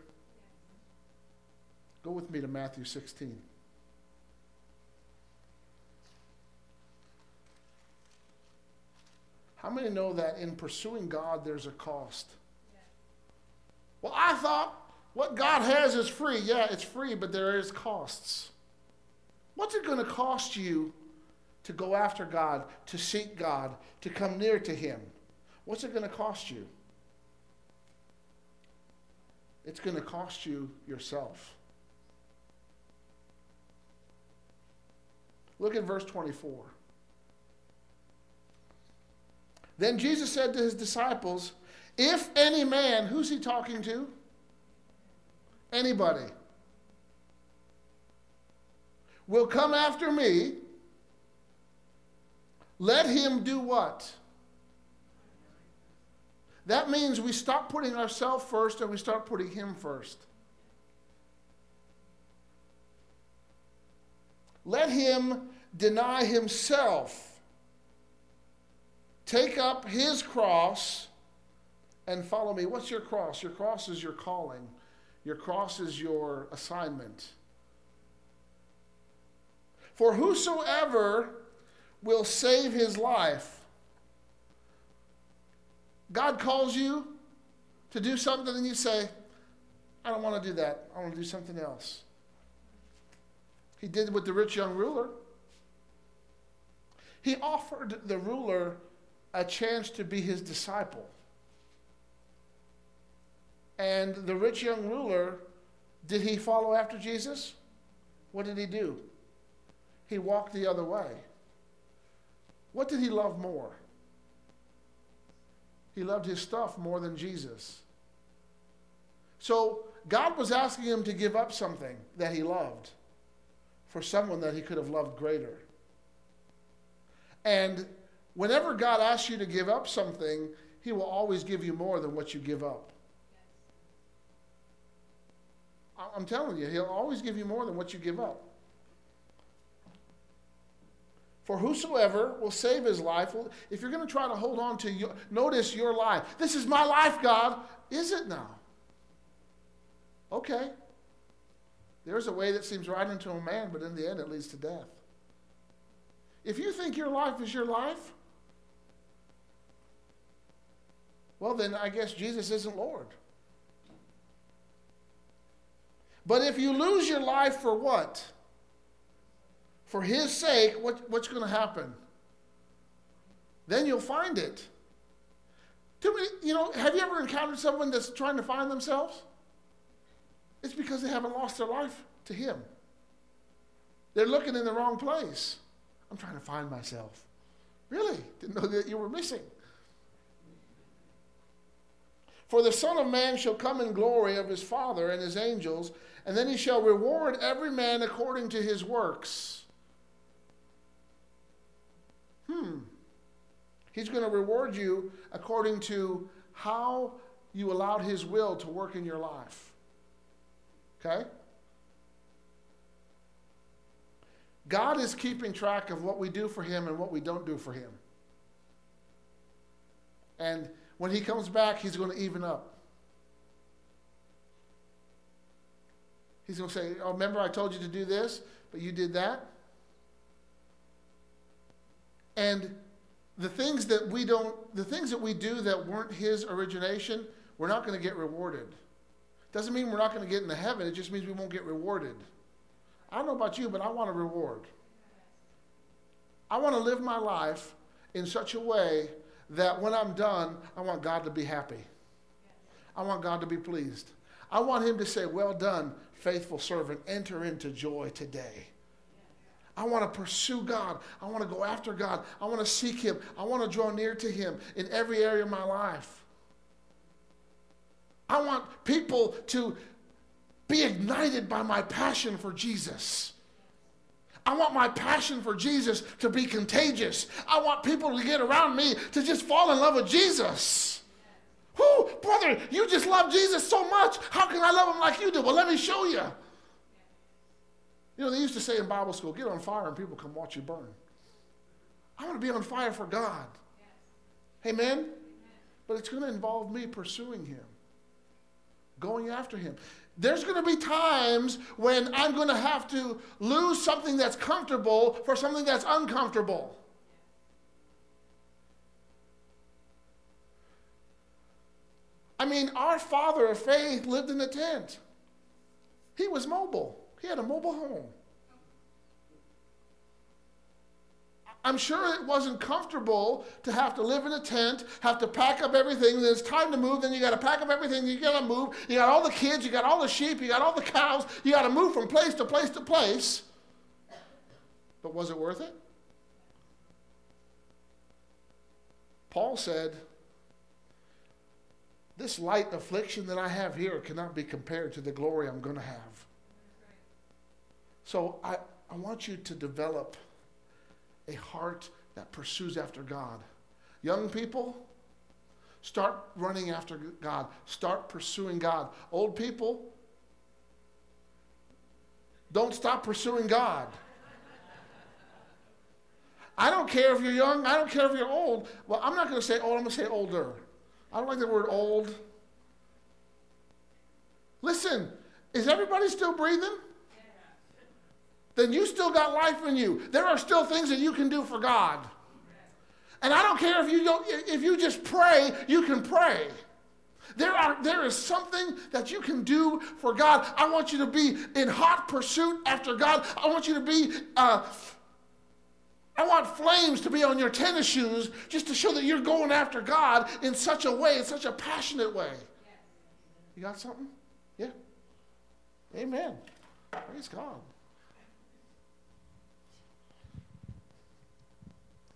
Go with me to Matthew sixteen. How many know that in pursuing God, there's a cost? Well, I thought what God has is free. Yeah, it's free, but there is costs. What's it going to cost you to go after God, to seek God, to come near to him? What's it going to cost you? It's going to cost you yourself. Look at verse twenty-four. Then Jesus said to his disciples, if any man, who's he talking to? Anybody. Will come after me, let him do what? That means we stop putting ourselves first and we start putting him first. Let him deny himself, take up his cross, and follow me. What's your cross? Your cross is your calling. Your cross is your assignment. For whosoever will save his life. God calls you to do something and you say, I don't want to do that. I want to do something else. He did with the rich young ruler. He offered the ruler a chance to be his disciple. And the rich young ruler, did he follow after Jesus? What did he do? he walked the other way. What did he love more? He loved his stuff more than Jesus. So God was asking him to give up something that he loved for someone that he could have loved greater. And whenever God asks you to give up something, he will always give you more than what you give up. I'm telling you, he'll always give you more than what you give up. For whosoever will save his life, will, if you're going to try to hold on to your, notice your life. This is my life, God. Is it now? Okay. There's a way that seems right unto a man, but in the end it leads to death. If you think your life is your life, well then I guess Jesus isn't Lord. But if you lose your life for what? For his sake, what, what's going to happen? Then you'll find it. Too many, you know, have you ever encountered someone that's trying to find themselves? It's because they haven't lost their life to him. They're looking in the wrong place. I'm trying to find myself. Really? Didn't know that you were missing. For the Son of Man shall come in glory of his Father and his angels, and then he shall reward every man according to his works. Hmm. He's going to reward you according to how you allowed his will to work in your life. Okay? God is keeping track of what we do for him and what we don't do for him. And when he comes back, he's going to even up. He's going to say, oh, remember I told you to do this, but you did that? And the things that we don't, the things that we do that weren't his origination, we're not going to get rewarded. Doesn't mean we're not going to get into heaven. It just means we won't get rewarded. I don't know about you, but I want a reward. I want to live my life in such a way that when I'm done, I want God to be happy. I want God to be pleased. I want him to say, well done, faithful servant, enter into joy today. I want to pursue God. I want to go after God. I want to seek him. I want to draw near to him in every area of my life. I want people to be ignited by my passion for Jesus. I want my passion for Jesus to be contagious. I want people to get around me to just fall in love with Jesus. Whoo, brother, you just love Jesus so much. How can I love him like you do? Well, let me show you. You know, they used to say in Bible school, get on fire and people come watch you burn. I want to be on fire for God. Yes. Amen? Amen? But it's going to involve me pursuing him, going after him. There's going to be times when I'm going to have to lose something that's comfortable for something that's uncomfortable. I mean, our father of faith lived in a tent. He was mobile. He had a mobile home. I'm sure it wasn't comfortable to have to live in a tent, have to pack up everything, then it's time to move, then you got to pack up everything, you got to move, you got all the kids, you got all the sheep, you got all the cows, you got to move from place to place to place. But was it worth it? Paul said, this light affliction that I have here cannot be compared to the glory I'm going to have. So I, I want you to develop a heart that pursues after God. Young people, start running after God. Start pursuing God. Old people, don't stop pursuing God. I don't care if you're young. I don't care if you're old. Well, I'm not going to say old. I'm going to say older. I don't like the word old. Listen, is everybody still breathing? Then you still got life in you. There are still things that you can do for God. And I don't care if you don't, if you just pray, you can pray. There are there is something that you can do for God. I want you to be in hot pursuit after God. I want you to be uh, I want flames to be on your tennis shoes just to show that you're going after God in such a way, in such a passionate way. You got something? Yeah. Amen. Praise God.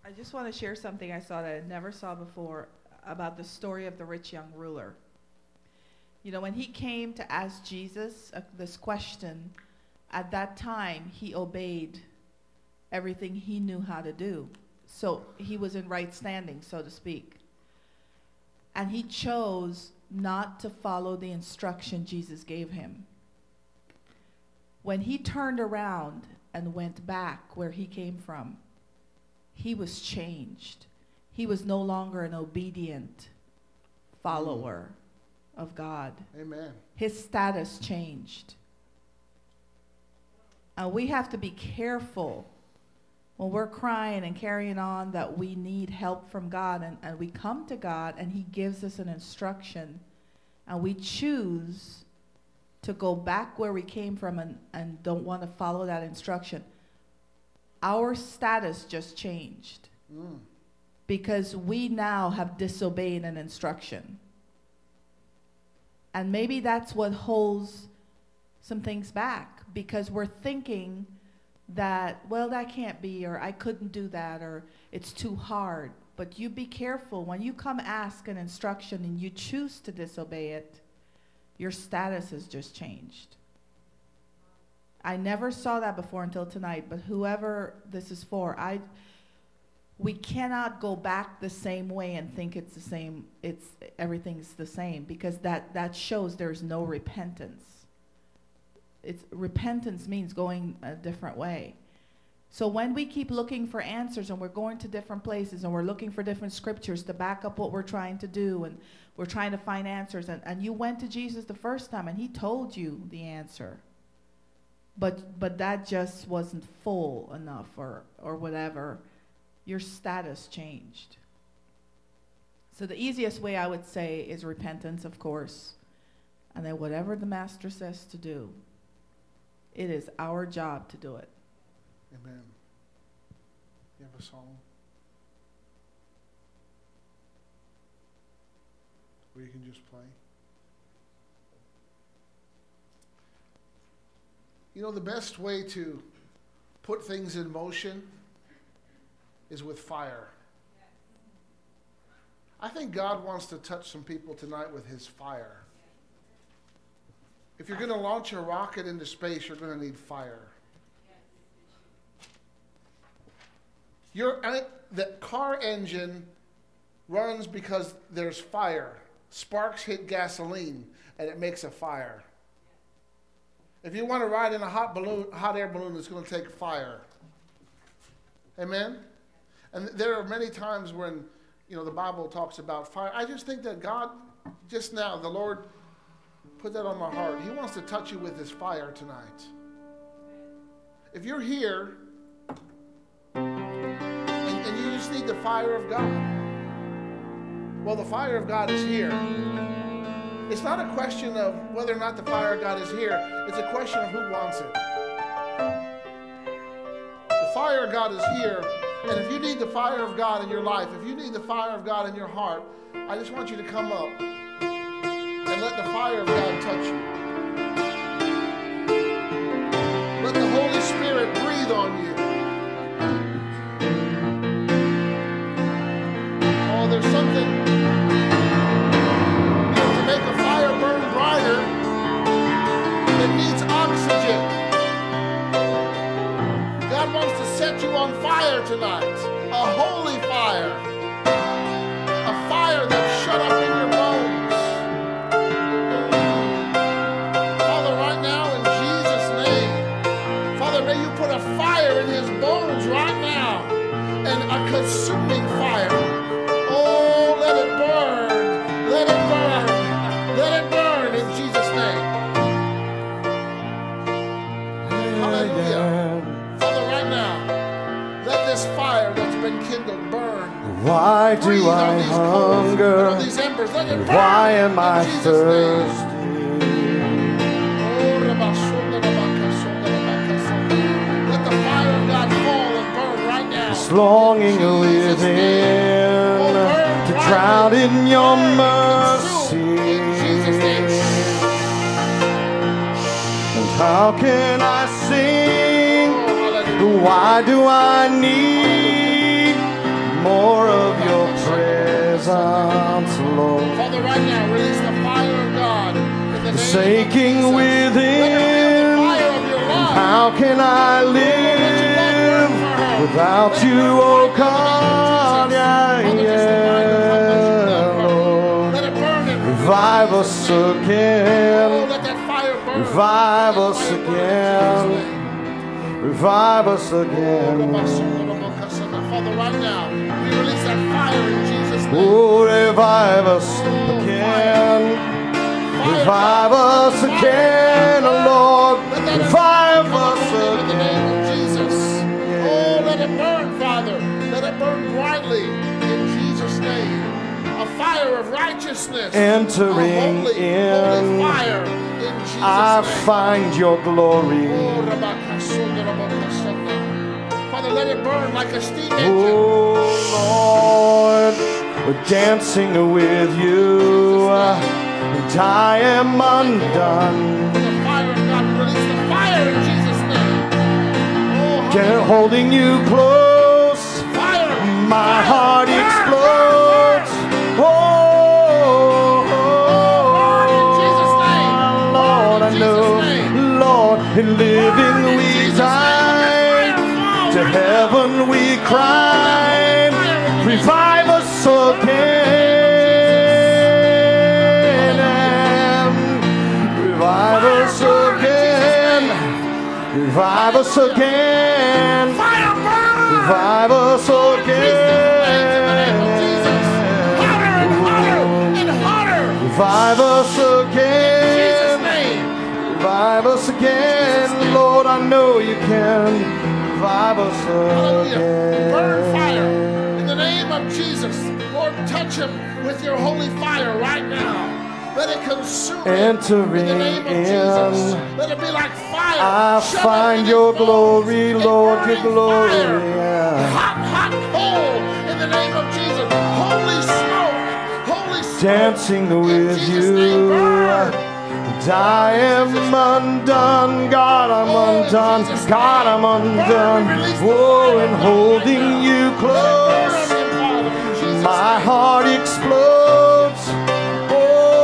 I just want to share something I saw that I never saw before about the story of the rich young ruler. You know, when he came to ask Jesus uh, this question, at that time he obeyed everything he knew how to do. So he was in right standing, so to speak. And he chose not to follow the instruction Jesus gave him. When he turned around and went back where he came from, he was changed. He was no longer an obedient follower mm. of God. Amen. His status changed. And we have to be careful when we're crying and carrying on that we need help from God, and, and we come to God and he gives us an instruction, and we choose to go back where we came from and, and don't want to follow that instruction. Our status just changed mm. because we now have disobeyed an instruction. And maybe that's what holds some things back, because we're thinking that, well, that can't be, or I couldn't do that, or it's too hard. But you be careful. When you come ask an instruction and you choose to disobey it, your status has just changed. I never saw that before until tonight, but whoever this is for, I, we cannot go back the same way and think it's the same, it's, everything's the same, because that, that shows there's no repentance. It's, repentance means going a different way. So when we keep looking for answers and we're going to different places and we're looking for different scriptures to back up what we're trying to do, and we're trying to find answers, and, and you went to Jesus the first time and he told you the answer, but but that just wasn't full enough, or or whatever, your status changed. So the easiest way I would say is repentance, of course, and then whatever the master says to do, it is our job to do it. Amen. You have a song? Or you can just play. You know, the best way to put things in motion is with fire. I think God wants to touch some people tonight with his fire. If you're going to launch a rocket into space, you're going to need fire. Your, the car engine runs because there's fire. Sparks hit gasoline, and it makes a fire. If you want to ride in a hot balloon, hot air balloon, it's going to take fire. Amen? And there are many times when, you know, the Bible talks about fire. I just think that God, just now, the Lord put that on my heart. He wants to touch you with his fire tonight. If you're here and, and you just need the fire of God, well, the fire of God is here. It's not a question of whether or not the fire of God is here. It's a question of who wants it. The fire of God is here. And if you need the fire of God in your life, if you need the fire of God in your heart, I just want you to come up and let the fire of God touch you. Let the Holy Spirit breathe on you. Oh, there's something, you know, to make a fire burn brighter, it needs oxygen. God wants to set you on fire tonight, a holy fire, a fire that's shut up in your bones. Father, right now in Jesus' name, Father, may you put a fire in his bones right now, and a consuming fire. Oh, let it burn, let it burn, let it burn in Jesus' name. Hallelujah. This fire that's been kindled burn. Why do I hunger? Coals, embers, why am I thirsty? Let the fire of God fall and burn right now. This longing within oh, to drown in your mercy. And how can I sing? Why do I need months, Lord. Father, right now, release the fire of God in the name of Sinking Jesus. within. Let her feel the fire of your love. How can I live without you, oh God? Yeah, yeah, Lord. Let it burn and Revive us again. Oh, let that fire burn. Revive Let us that fire burn in again. Jesus' name. Revive us again. Father, right now, we release that fire in Jesus' name. Oh, revive us again. Revive us again, Lord. Revive us In the name of again. Jesus. Oh, let it burn, Father. Let it burn brightly in Jesus' name. A fire of righteousness. Entering a holy, in. holy fire in Jesus' I name. find your glory. Oh, Rabakasunda, Rabakasunda. Father, let it burn like a steam engine. Oh, Lord, we're dancing with you. And I am undone. The fire of God, release the fire in Jesus' name. Oh, Can't holding you close. fire. My fire, heart fire, explodes. Oh, burn in Jesus' name. Lord, I Burn in know, Jesus' name. Lord, in living Burn in we Jesus' name. Let die. that fire fall To right now. heaven we cry. Revive us again. Revive us again. Revive us again. Fire burn. Revive us again. Revive us again. Revive us again. Lord, I know you can. Revive us Hallelujah. Burn fire. again. In the name of Jesus, Lord, touch him with your holy fire right now. Let it consume him. Entering In the name of in. Jesus. Let it be like fire. I Shut up find in your his bones. glory, A Lord, your burning glory. fire. Yeah. Hot, hot coal in the name of Jesus. Holy smoke. Holy smoke. Dancing In with Jesus' name, you. burn. And I am undone, God, I'm Oh, in undone, Jesus' God, name. I'm Burn, undone. release the Oh, fire and of God holding right now. you Let it burn close, on him, Father, in Jesus' my name. heart explodes. Oh,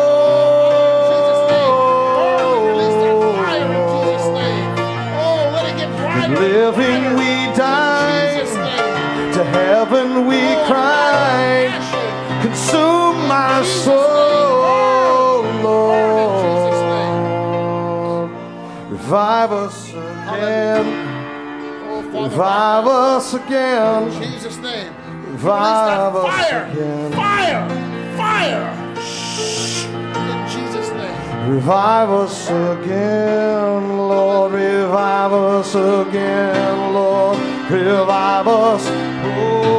living we die, to heaven we cry. Consume my soul, Lord. Revive us again. Revive us again. In Jesus' name. Revive Release us that fire. again. Fire. Fire. In Jesus' name. Revive us again, Lord. Revive us again, Lord. Revive us. Oh,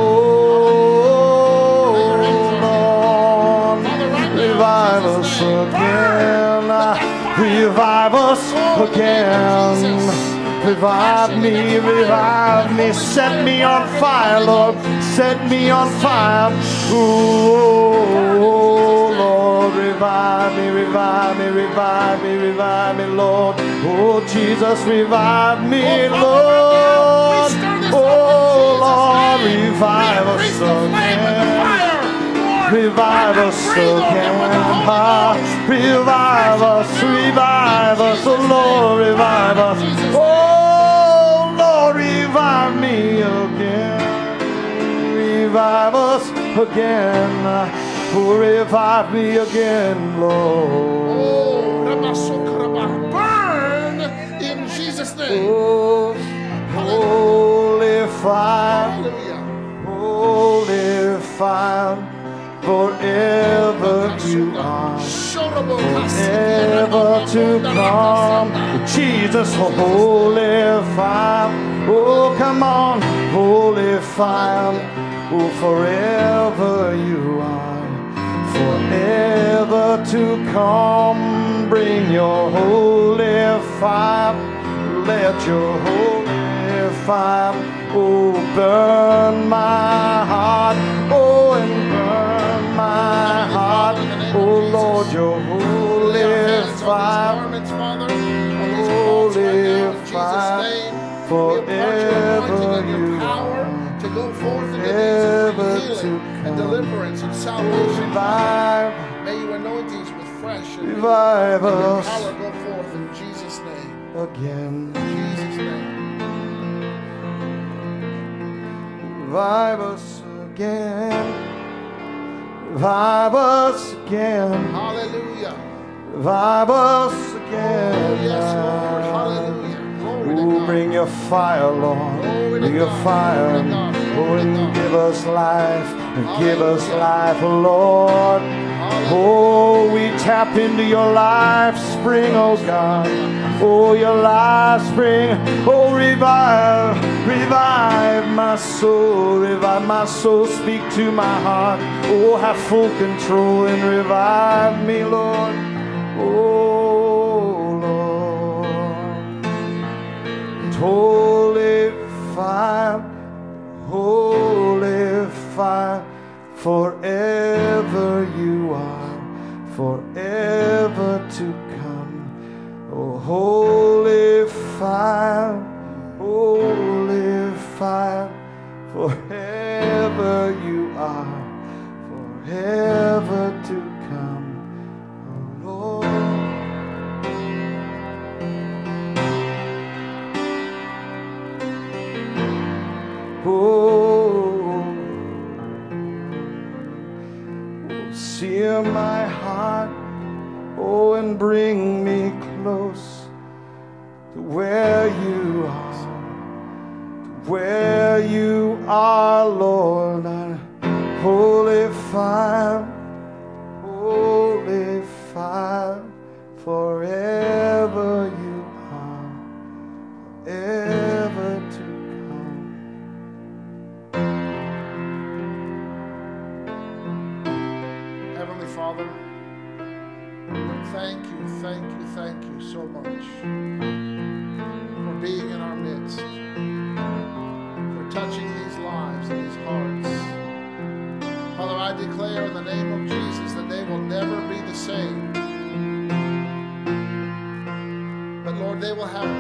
Lord. Revive us again. Revive us again. Revive me, revive me, set me on fire, Lord, set me on fire. Oh, Lord, revive me, revive me, revive me, revive me, Lord. Oh, Jesus, revive me, Lord. Oh, Lord, revive us again. Revive us again. Ah, revive us, revive us, oh Lord, revive us. Oh Lord, revive me again. Revive us again. Oh, revive me again, Lord. Burn in Jesus' name. Oh, holy fire, Hallelujah. holy fire. Forever you are, forever to come. Jesus, holy fire. Oh, come on, holy fire. Oh, forever you are, forever to come. Bring your holy fire. Let your holy fire, oh, burn my heart. Oh, and burn my heart, oh Lord, your holy fire, holy fire, forever you are, to go forth in the forever days of to healing and come. deliverance and salvation. Revive, May you anoint these with fresh and revive let your us power go forth in Jesus' name. again. In Jesus' name. Revive us again. Revive us again. Hallelujah. Revive us Oh, again. yes, Lord. Hallelujah. Glory to Oh, God. bring your fire, Lord. Glory to Bring your God. fire. Glory to God. Oh, Glory to and God. give us life. And give us Hallelujah. life, Lord. Oh, we tap into your life spring, oh God. Oh, your life spring. Oh, revive, revive my soul. Revive my soul. Speak to my heart. Oh, have full control and revive me, Lord. Oh, Lord. Holy fire, holy fire, forever you are, forever to come. Oh, holy fire, holy fire, forever you are, forever to come. Oh, Lord. Oh, sear my heart, oh, and bring me close to where you are, to where you are, Lord. And holy fire, holy fire, forever you are, forever to come. Heavenly Father, thank you, thank you, thank you so much for being in our midst, for touching these lives and these hearts. Father, I declare in the name of Jesus that they will never be the same. But Lord, they will have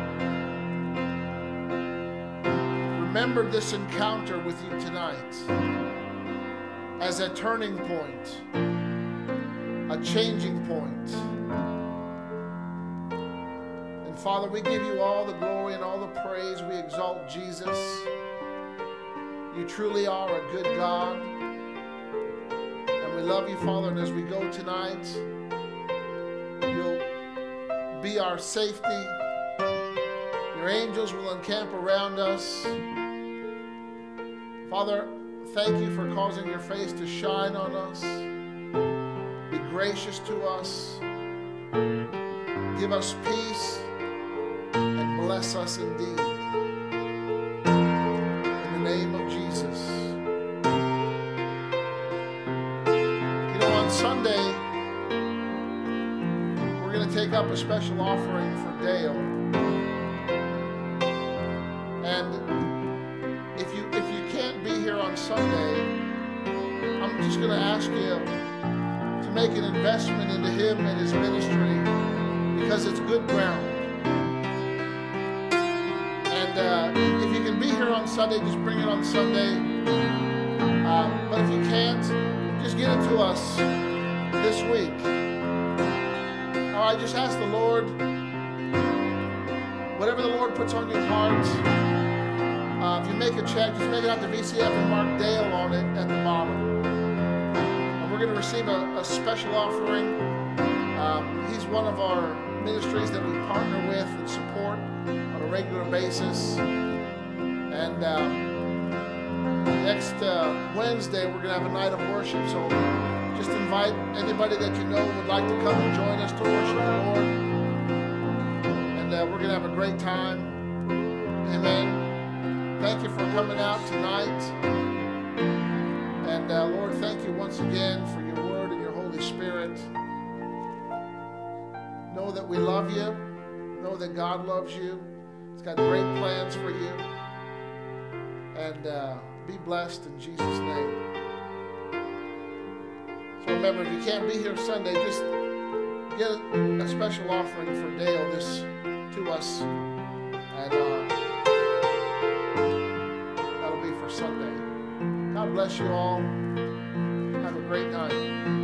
remembered this encounter with you tonight as a turning point, a changing point. And Father, we give you all the glory and all the praise. We exalt Jesus. You truly are a good God. And we love you, Father. And as we go tonight, you'll be our safety. Your angels will encamp around us. Father, thank you for causing your face to shine on us. Be gracious to us. Give us peace and bless us indeed. In the name of Jesus. You know, on Sunday, we're going to take up a special offering for Dale. And if you if you can't be here on Sunday, I'm just going to ask you to make an investment into him and his ministry because it's good ground. And uh, if you can be here on Sunday, just bring it on Sunday. Uh, but if you can't, just get it to us this week. All right, just ask the Lord, whatever the Lord puts on your heart. Uh, if you make a check, just make it out to V C F and mark Dale on it at the bottom. And we're going to receive a, a special offering. Um, he's one of our ministries that we partner with and support on a regular basis. And um, next uh, Wednesday, we're going to have a night of worship. So just invite anybody that you know would like to come and join us to worship the Lord. And uh, we're going to have a great time. Amen. Thank you for coming out tonight. And uh, Lord, thank you once again for your word and your Holy Spirit. Know that we love you. Know that God loves you. He's got great plans for you. And uh, be blessed in Jesus' name. So remember, if you can't be here Sunday, just get a, a special offering for Dale this to us. And uh, that'll be for Sunday. God bless you all. a great time.